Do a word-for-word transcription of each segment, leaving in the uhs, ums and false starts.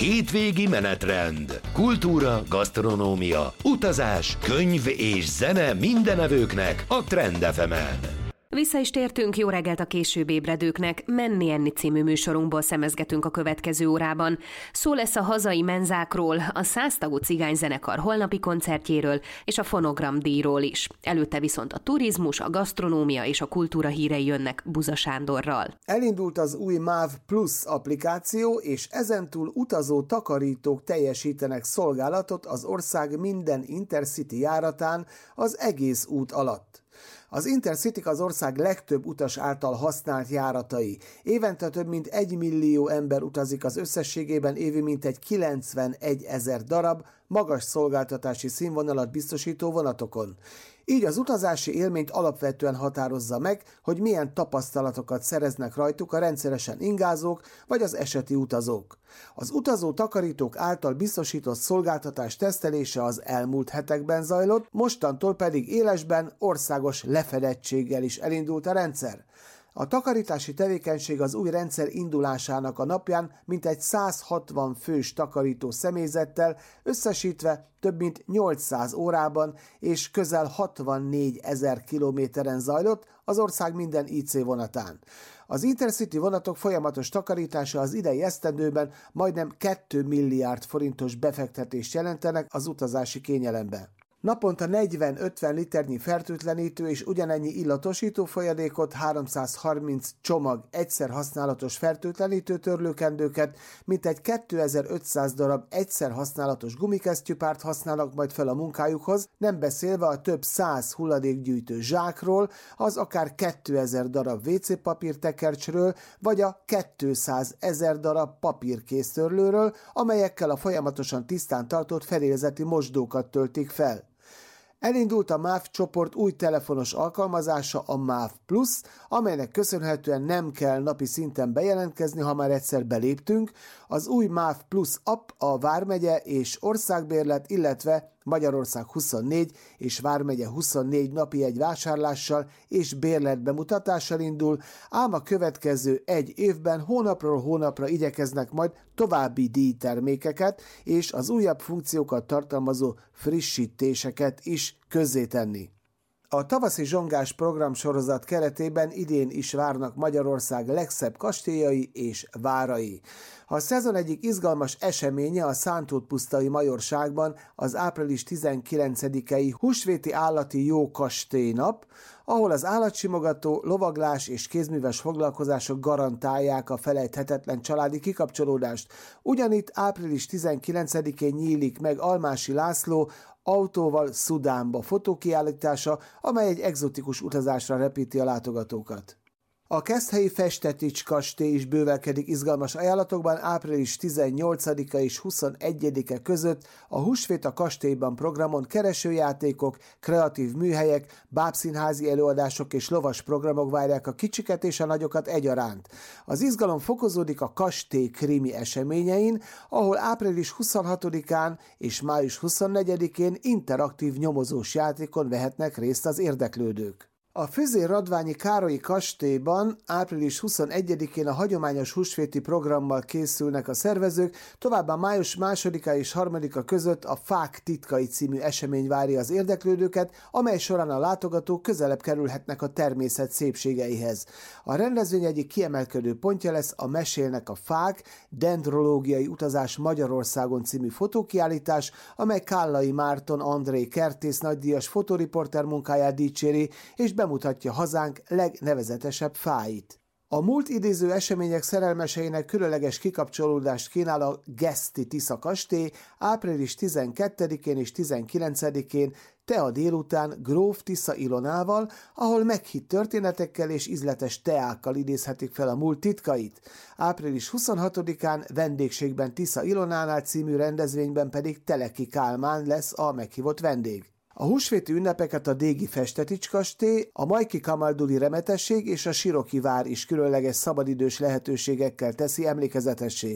Hétvégi menetrend. Kultúra, gasztronómia, utazás, könyv és zene mindenevőknek a Trend ef emen. Vissza is tértünk, jó reggelt a később ébredőknek. Menni enni című műsorunkból szemezgetünk a következő órában. Szó lesz a hazai menzákról, a száztagú cigányzenekar holnapi koncertjéről és a Fonogram díjról is. Előtte viszont a turizmus, a gasztronómia és a kultúra hírei jönnek Buza Sándorral. Elindult az új MÁV Plus applikáció, és ezentúl utazó takarítók teljesítenek szolgálatot az ország minden Intercity járatán az egész út alatt. Az Intercityk az ország legtöbb utas által használt járatai. Évente több mint egy millió ember utazik az összességében évi mintegy kilencvenegy ezer darab magas szolgáltatási színvonalat biztosító vonatokon. Így az utazási élményt alapvetően határozza meg, hogy milyen tapasztalatokat szereznek rajtuk a rendszeresen ingázók vagy az eseti utazók. Az utazó takarítók által biztosított szolgáltatás tesztelése az elmúlt hetekben zajlott, mostantól pedig élesben, országos lefedettséggel is elindult a rendszer. A takarítási tevékenység az új rendszer indulásának a napján mintegy száz hatvan fős takarító személyzettel összesítve több mint nyolcszáz órában és közel hatvannégy ezer kilométeren zajlott az ország minden í cé vonatán. Az Intercity vonatok folyamatos takarítása az idei esztendőben majdnem két milliárd forintos befektetést jelentenek az utazási kényelembe. Naponta negyven-ötven liternyi fertőtlenítő és ugyanennyi illatosító folyadékot, háromszázharminc csomag egyszer használatos fertőtlenítő törlőkendőket, mintegy kétezer-ötszáz darab egyszer használatos gumikesztyűpárt használnak majd fel a munkájukhoz, nem beszélve a több száz hulladékgyűjtő zsákról, az akár kétezer darab vé cé papír tekercsről, vagy a kétszázezer darab papírkésztörlőről, amelyekkel a folyamatosan tisztán tartott fedélzeti mosdókat töltik fel. Elindult a MÁV csoport új telefonos alkalmazása, a MÁV Plus, amelynek köszönhetően nem kell napi szinten bejelentkezni, ha már egyszer beléptünk. Az új MÁV Plus app a vármegye és országbérlet, illetve Magyarország huszonnégy és vármegye huszonnégy napi egy vásárlással és bérletbemutatással indul, ám a következő egy évben hónapról hónapra igyekeznek majd további díjtermékeket és az újabb funkciókat tartalmazó frissítéseket is közzétenni. A tavaszi zsongás programsorozat keretében idén is várnak Magyarország legszebb kastélyai és várai. A szezon egyik izgalmas eseménye a Szántótpusztai Majorságban az április tizenkilencedikei húsvéti állati jó kastélynap, ahol az állatsimogató, lovaglás és kézműves foglalkozások garantálják a felejthetetlen családi kikapcsolódást. Ugyanitt április tizenkilencedikén nyílik meg Almási László autóval Szudánba fotókiállítása, amely egy egzotikus utazásra repíti a látogatókat. A keszthelyi Festetics kastély is bővelkedik izgalmas ajánlatokban április tizennyolcadika és huszonegyedike között a Húsvét a kastélyban programon keresőjátékok, kreatív műhelyek, bábszínházi előadások és lovas programok várják a kicsiket és a nagyokat egyaránt. Az izgalom fokozódik a kastély krimi eseményein, ahol április huszonhatodikán és május huszonnegyedikén interaktív nyomozós játékon vehetnek részt az érdeklődők. A Füzér-Radványi Károlyi kastélyban április huszonegyedikén a hagyományos húsvéti programmal készülnek a szervezők, továbbá május másodika és harmadika között a Fák titkai című esemény várja az érdeklődőket, amely során a látogatók közelebb kerülhetnek a természet szépségeihez. A rendezvény egyik kiemelkedő pontja lesz a Mesélnek a fák, dendrológiai utazás Magyarországon című fotókiállítás, amely Kállai Márton André kertész nagydíjas fotóriporter munkáját dicséri, és bemutatja hazánk legnevezetesebb fáit. A múlt idéző események szerelmeseinek különleges kikapcsolódást kínál a Geszti Tisza kastély április tizenkettedikén és tizenkilencedikén tea délután Gróf Tisza Ilonával, ahol meghitt történetekkel és ízletes teákkal idézhetik fel a múlt titkait. április huszonhatodikán vendégségben Tisza Ilonánál című rendezvényben pedig Teleki Kálmán lesz a meghívott vendég. A húsvéti ünnepeket a Dégi Festetics kastély, a Majki Kamalduli Remetesség és a Siroki vár is különleges szabadidős lehetőségekkel teszi emlékezetessé.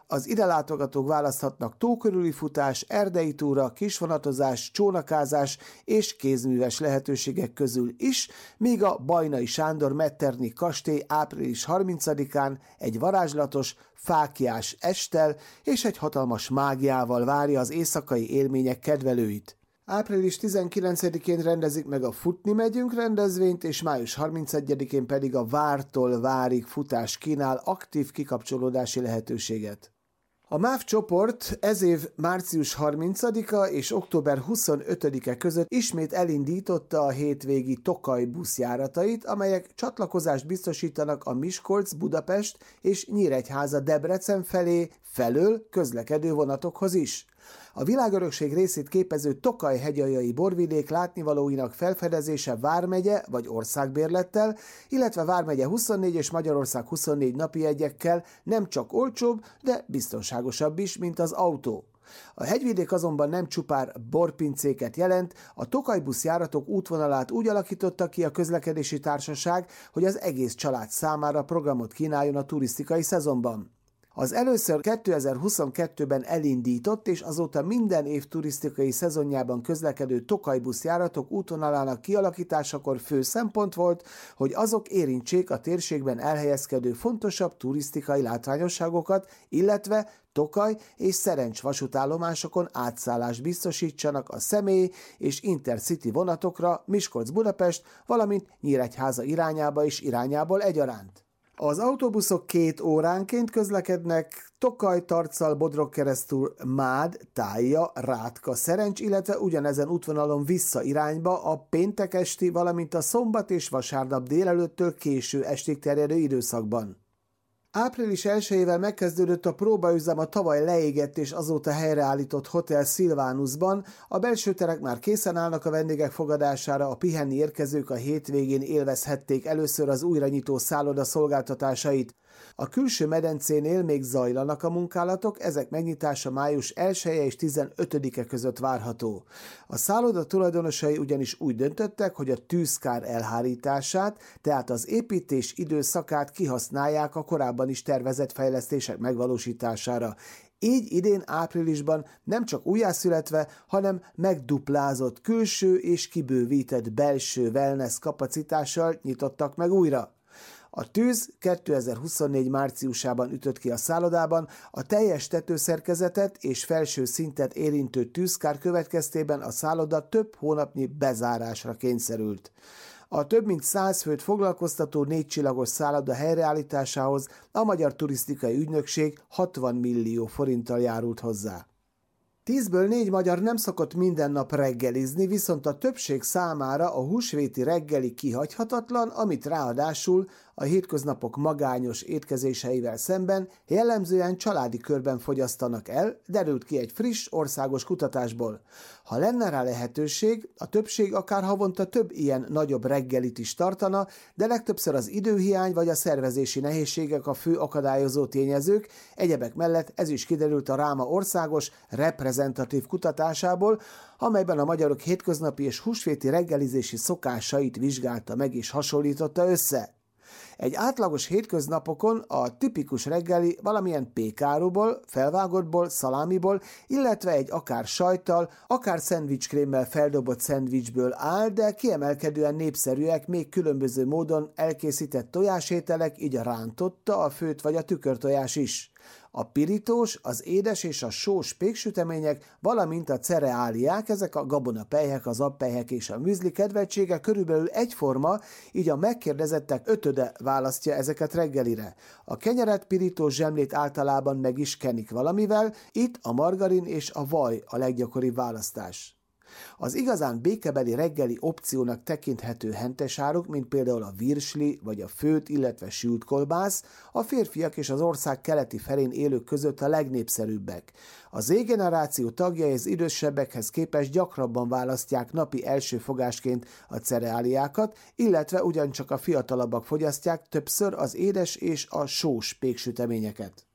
Az ide látogatók választhatnak tó körüli futás, erdei túra, kisvonatozás, csónakázás és kézműves lehetőségek közül is, míg a Bajnai Sándor Metternich kastély április harmincadikán egy varázslatos, fáklyás esttel és egy hatalmas mágiával várja az éjszakai élmények kedvelőit. április tizenkilencedikén rendezik meg a Futni megyünk rendezvényt, és május harmincegyedikén pedig a Vártól Várig futás kínál aktív kikapcsolódási lehetőséget. A MÁV csoport ez év március harmincadika és október huszonötödike között ismét elindította a hétvégi Tokaj buszjáratait, amelyek csatlakozást biztosítanak a Miskolc-Budapest és Nyíregyháza-Debrecen felé felől közlekedő vonatokhoz is. A világörökség részét képező Tokaj hegyaljai borvidék látnivalóinak felfedezése vármegye vagy országbérlettel, illetve vármegye huszonnégy és Magyarország huszonnégy napi jegyekkel nem csak olcsóbb, de biztonságosabb is, mint az autó. A hegyvidék azonban nem csupán borpincéket jelent, a Tokaj buszjáratok útvonalát úgy alakította ki a közlekedési társaság, hogy az egész család számára programot kínáljon a turisztikai szezonban. Az először kétezer-huszonkettőben elindított és azóta minden év turisztikai szezonjában közlekedő Tokaj buszjáratok útvonalának kialakításakor fő szempont volt, hogy azok érintsék a térségben elhelyezkedő fontosabb turisztikai látványosságokat, illetve Tokaj és Szerencs vasútállomásokon átszállást biztosítsanak a személy- és intercity vonatokra Miskolc-Budapest, valamint Nyíregyháza irányába és irányából egyaránt. Az autóbuszok két óránként közlekednek Tokaj, Tarcal, Bodrog keresztül Mád, Tája, Rátka, Szerencs, illetve ugyanezen útvonalon vissza irányba a péntek esti, valamint a szombat és vasárnap délelőttől késő estig terjedő időszakban. április elsejével megkezdődött a próbaüzem a tavaly leégett és azóta helyreállított Hotel Silvanusban, a belső terek már készen állnak a vendégek fogadására, a pihenni érkezők a hétvégén élvezhették először az újra nyitó szálloda szolgáltatásait. A külső medencénél még zajlanak a munkálatok, ezek megnyitása május elseje és tizenötödike között várható. A szálloda tulajdonosai ugyanis úgy döntöttek, hogy a tűzkár elhárítását, tehát az építés időszakát kihasználják a korábban is tervezett fejlesztések megvalósítására. Így idén áprilisban nem csak újjászületve, hanem megduplázott külső és kibővített belső wellness kapacitással nyitottak meg újra. A tűz kétezer-huszonnégy márciusában ütött ki a szállodában, a teljes tetőszerkezetet és felső szintet érintő tűzkár következtében a szálloda több hónapnyi bezárásra kényszerült. A több mint száz főt foglalkoztató négycsillagos szálloda helyreállításához a Magyar Turisztikai Ügynökség hatvan millió forinttal járult hozzá. Tízből négy magyar nem szokott minden nap reggelizni, viszont a többség számára a húsvéti reggeli kihagyhatatlan, amit ráadásul a hétköznapok magányos étkezéseivel szemben jellemzően családi körben fogyasztanak el, derült ki egy friss országos kutatásból. Ha lenne rá lehetőség, a többség akár havonta több ilyen nagyobb reggelit is tartana, de legtöbbször az időhiány vagy a szervezési nehézségek a fő akadályozó tényezők, egyebek mellett ez is kiderült a Ráma országos reprezentatív kutatásából, amelyben a magyarok hétköznapi és húsvéti reggelizési szokásait vizsgálta meg és hasonlította össze. Egy átlagos hétköznapokon a tipikus reggeli valamilyen pékáruból, felvágottból, szalámiból, illetve egy akár sajttal, akár szendvicskrémmel feldobott szendvicsből áll, de kiemelkedően népszerűek még különböző módon elkészített tojásételek, így a rántotta, a főtt vagy a tükörtojás is. A pirítós, az édes és a sós péksütemények, valamint a cereáliák, ezek a gabonapelyhek, az appelyhek és a műzli kedveltsége körülbelül egyforma, így a megkérdezettek ötöde választja ezeket reggelire. A kenyeret, pirítós zsemlét általában meg is kenik valamivel, itt a margarin és a vaj a leggyakoribb választás. Az igazán békebeli reggeli opciónak tekinthető hentesáruk, mint például a virsli vagy a főtt, illetve sült kolbász, a férfiak és az ország keleti felén élők között a legnépszerűbbek. A Z-generáció tagjai az idősebbekhez képest gyakrabban választják napi első fogásként a cereáliákat, illetve ugyancsak a fiatalabbak fogyasztják többször az édes és a sós péksüteményeket.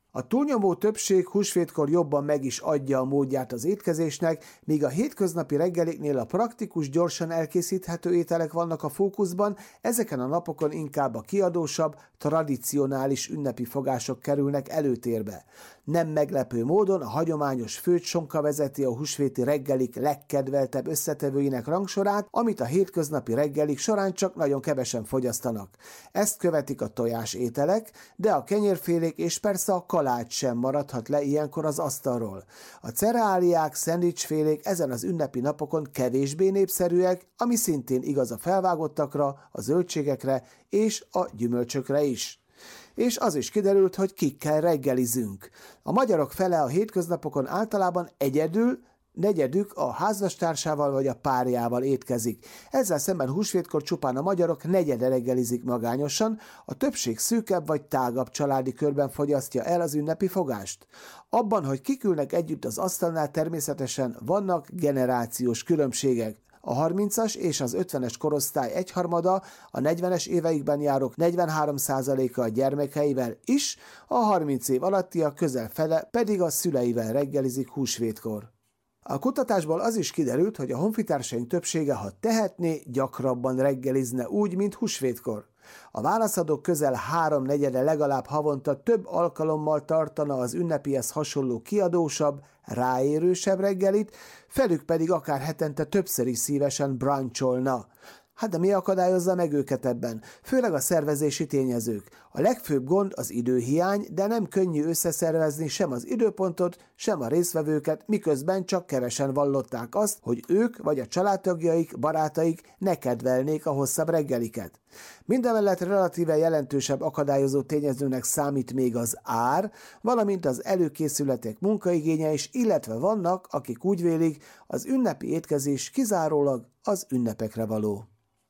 A túlnyomó többség húsvétkor jobban meg is adja a módját az étkezésnek, míg a hétköznapi reggeliknél a praktikus, gyorsan elkészíthető ételek vannak a fókuszban, ezeken a napokon inkább a kiadósabb, tradicionális ünnepi fogások kerülnek előtérbe. Nem meglepő módon a hagyományos főtt sonka vezeti a húsvéti reggelik legkedveltebb összetevőinek rangsorát, amit a hétköznapi reggelik során csak nagyon kevesen fogyasztanak. Ezt követik a tojás ételek, de a kenyérfélék és persze a kalács sem maradhat le ilyenkor az asztalról. A cereáliák, szendvicsfélék ezen az ünnepi napokon kevésbé népszerűek, ami szintén igaz a felvágottakra, a zöldségekre és a gyümölcsökre is. És az is kiderült, hogy kikkel reggelizünk. A magyarok fele a hétköznapokon általában egyedül, negyedük a házastársával vagy a párjával étkezik. Ezzel szemben húsvétkor csupán a magyarok negyede reggelizik magányosan, a többség szűkebb vagy tágabb családi körben fogyasztja el az ünnepi fogást. Abban, hogy kik ülnek együtt az asztalnál, természetesen vannak generációs különbségek. A harmincas és az ötvenes korosztály egyharmada, a negyvenes éveikben járók negyvenhárom százaléka a gyermekeivel is, a harminc év alattiak közel fele pedig a szüleivel reggelizik húsvétkor. A kutatásból az is kiderült, hogy a honfitársaink többsége, ha tehetné, gyakrabban reggelizne úgy, mint húsvétkor. A válaszadók közel háromnegyede legalább havonta több alkalommal tartana az ünnepihez hasonló kiadósabb, ráérősebb reggelit, felük pedig akár hetente többször is szívesen bruncholna. Hát de mi akadályozza meg őket ebben? Főleg a szervezési tényezők. A legfőbb gond az időhiány, de nem könnyű összeszervezni sem az időpontot, sem a résztvevőket, miközben csak kevesen vallották azt, hogy ők vagy a családtagjaik, barátaik ne kedvelnék a hosszabb reggeliket. Mindemellett relatíve jelentősebb akadályozó tényezőnek számít még az ár, valamint az előkészületek munkaigénye is, illetve vannak, akik úgy vélik, az ünnepi étkezés kizárólag az ünnepekre való.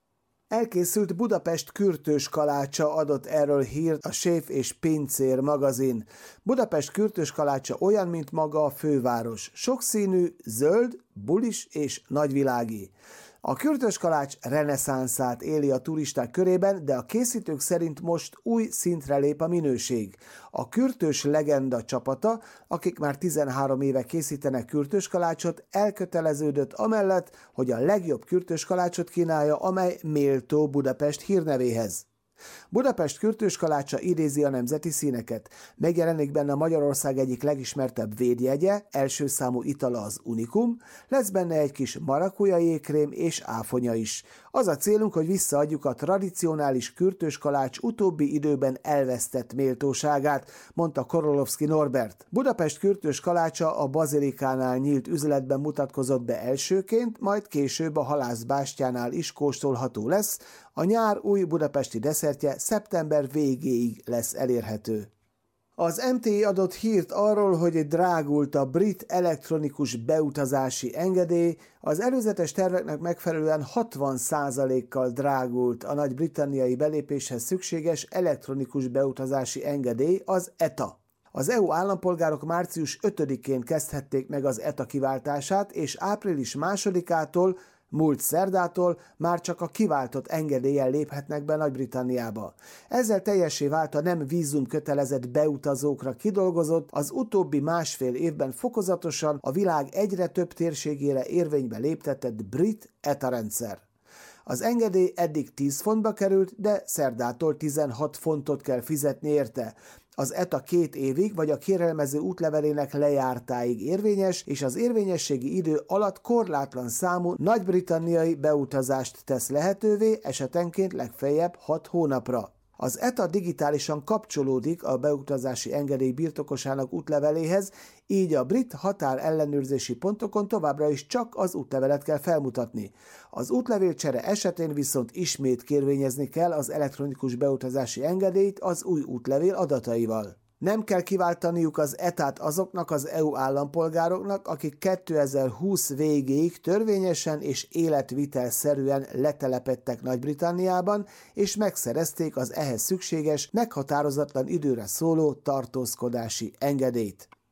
Elkészült Budapest kürtős kalácsa, adott erről hírt a Séf és Pincér magazin. Budapest kürtős kalácsa olyan, mint maga a főváros. Sokszínű, zöld, bulis és nagyvilági. A kürtös kalács reneszánszát éli a turisták körében, de a készítők szerint most új szintre lép a minőség. A kürtős legenda csapata, akik már tizenhárom éve készítenek kürtős kalácsot, elköteleződött amellett, hogy a legjobb kürtős kalácsot kínálja, amely méltó Budapest hírnevéhez. Budapest kürtős kalácsa idézi a nemzeti színeket. Megjelenik benne Magyarország egyik legismertebb védjegye, első számú itala az Unikum, lesz benne egy kis marakuja jégkrém és áfonya is. Az a célunk, hogy visszaadjuk a tradicionális kürtős kalács utóbbi időben elvesztett méltóságát, mondta Korolovszki Norbert. Budapest kürtős kalácsa a Bazilikánál nyílt üzletben mutatkozott be elsőként, majd később a Halászbástyánál is kóstolható lesz. A nyár új budapesti desszertje szeptember végéig lesz elérhető. Az em té i adott hírt arról, hogy drágult a brit elektronikus beutazási engedély, az előzetes terveknek megfelelően hatvan százalékkal drágult a nagy-britanniai belépéshez szükséges elektronikus beutazási engedély, az é té á. Az é u állampolgárok március ötödikén kezdhették meg az é té á kiváltását, és április másodikától, múlt szerdától már csak a kiváltott engedéllyel léphetnek be Nagy-Britanniába. Ezzel teljessé vált a nem vízum kötelezett beutazókra kidolgozott, az utóbbi másfél évben fokozatosan a világ egyre több térségére érvénybe léptetett brit é té á rendszer. Az engedély eddig tíz fontba került, de szerdától tizenhat fontot kell fizetni érte. Az é té á két évig vagy a kérelmező útlevelének lejártáig érvényes, és az érvényességi idő alatt korlátlan számú nagy-britanniai beutazást tesz lehetővé, esetenként legfeljebb hat hónapra. Az é té á digitálisan kapcsolódik a beutazási engedély birtokosának útleveléhez, így a brit határellenőrzési pontokon továbbra is csak az útlevelet kell felmutatni. Az útlevélcsere esetén viszont ismét kérvényezni kell az elektronikus beutazási engedélyt az új útlevél adataival. Nem kell kiváltaniuk az é té át azoknak az é u állampolgároknak, akik kétezer-húsz végéig törvényesen és életvitelszerűen letelepedtek Nagy-Britanniában, és megszerezték az ehhez szükséges, meghatározatlan időre szóló tartózkodási engedélyt.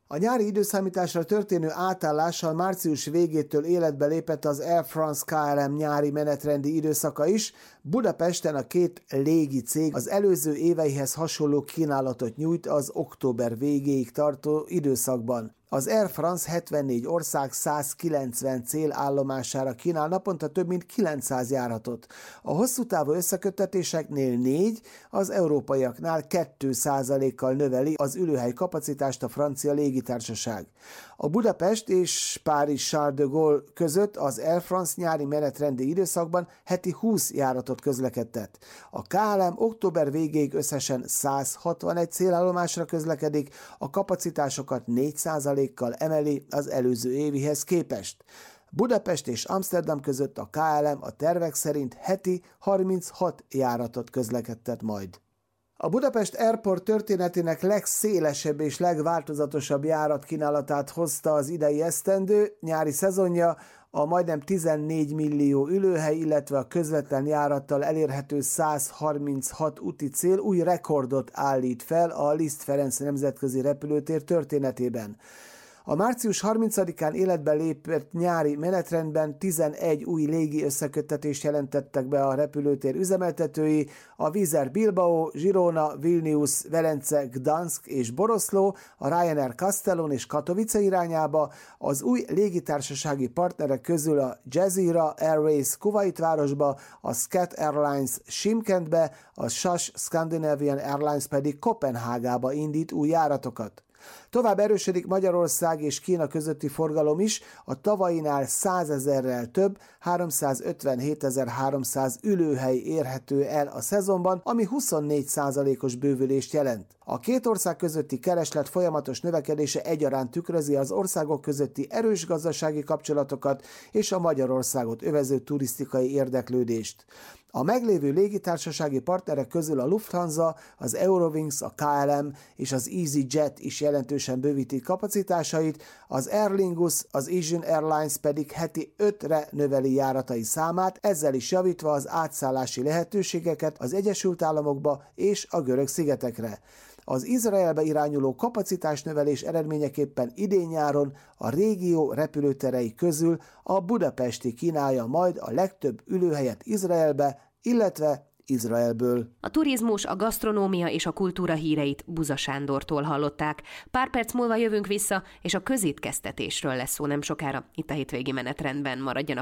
A nyári időszámításra történő átállással március végétől életbe lépett az Air France ká el em nyári menetrendi időszaka is. Budapesten a két légi cég az előző éveihez hasonló kínálatot nyújt az október végéig tartó időszakban. Az Air France hetvennégy ország százkilencven célállomására kínál naponta több mint kilencszáz járatot. A hosszú távú összeköttetéseknél négy, az európaiaknál két százalékkal növeli az ülőhely kapacitást a francia légitársaság. A Budapest és Párizs Charles de Gaulle között az Air France nyári menetrendi időszakban heti húsz járatot közlekedtet. A ká el em október végéig összesen száz hatvanegy célállomásra közlekedik, a kapacitásokat négy százalékkal emeli az előző évihez képest. Budapest és Amsterdam között a ká el em a tervek szerint heti harminchat járatot közlekedtet majd. A Budapest Airport történetének legszélesebb és legváltozatosabb járatkínálatát hozta az idei esztendő nyári szezonja, a majdnem tizennégy millió ülőhely, illetve a közvetlen járattal elérhető száz harminchat úti cél új rekordot állít fel a Liszt Ferenc nemzetközi repülőtér történetében. A március harmincadikán életbe lépett nyári menetrendben tizenegy új légi összeköttetést jelentettek be a repülőtér üzemeltetői, a Wizz Air Bilbao, Girona, Vilnius, Velence, Gdansk és Boroszló, a Ryanair Castellón és Katowice irányába, az új légitársasági partnerek közül a Jazeera Airways Kuwait városba, a Scat Airlines Shymkentbe, a es á es Scandinavian Airlines pedig Koppenhágába indít új járatokat. Tovább erősödik Magyarország és Kína közötti forgalom is, a tavainál százezerrel több, háromszázötvenhétezer-háromszáz ülőhely érhető el a szezonban, ami huszonnégy százalékos bővülést jelent. A két ország közötti kereslet folyamatos növekedése egyaránt tükrözi az országok közötti erős gazdasági kapcsolatokat és a Magyarországot övező turisztikai érdeklődést. A meglévő légitársasági partnerek közül a Lufthansa, az Eurowings, a ká el em és az EasyJet is jelentősen bővíti kapacitásait, az Aer Lingus, az Asian Airlines pedig heti ötre növeli járatai számát, ezzel is javítva az átszállási lehetőségeket az Egyesült Államokba és a Görög-szigetekre. Az Izraelbe irányuló kapacitásnövelés eredményeképpen idén-nyáron a régió repülőterei közül a budapesti kínálja majd a legtöbb ülőhelyet Izraelbe, illetve Izraelből. A turizmus, a gasztronómia és a kultúra híreit Buza Sándortól hallották. Pár perc múlva jövünk vissza, és a közétkeztetésről lesz szó nem sokára. Itt a hétvégi menetrendben maradjanak